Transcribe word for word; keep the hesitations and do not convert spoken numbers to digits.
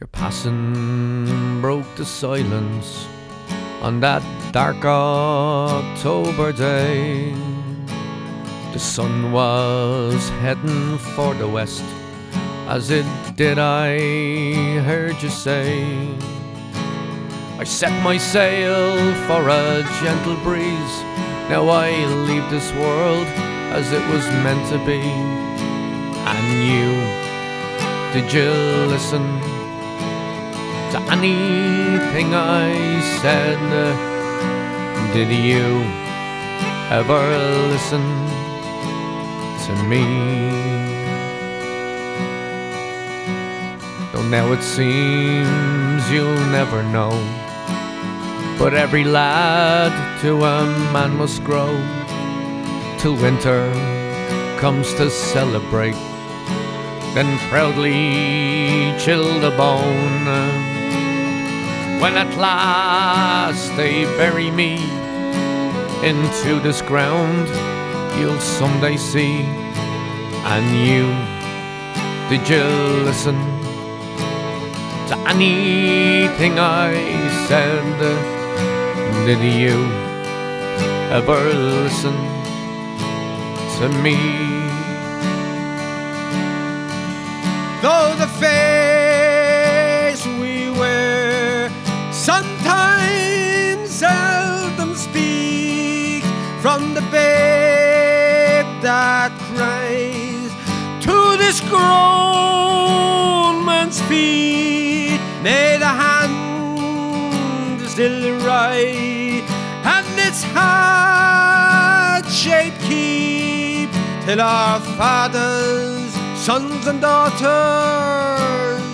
Your passing broke the silence on that dark October day. The sun was heading for the west, as it did I heard you say. I set my sail for a gentle breeze. Now I leave this world as it was meant to be. And you, did you listen to anything I said? Did you ever listen to me? Though now it seems you'll never know, but every lad to a man must grow, till winter comes to celebrate, then proudly chill the bone. When at last they bury me into this ground, you'll someday see. And you, did you listen to anything I said? Did you ever listen to me? Though the face we wear sometimes seldom speak, from the babe that cries to this grown man's feet, may the hand still right and its heart shape keep, till our fathers, sons and daughters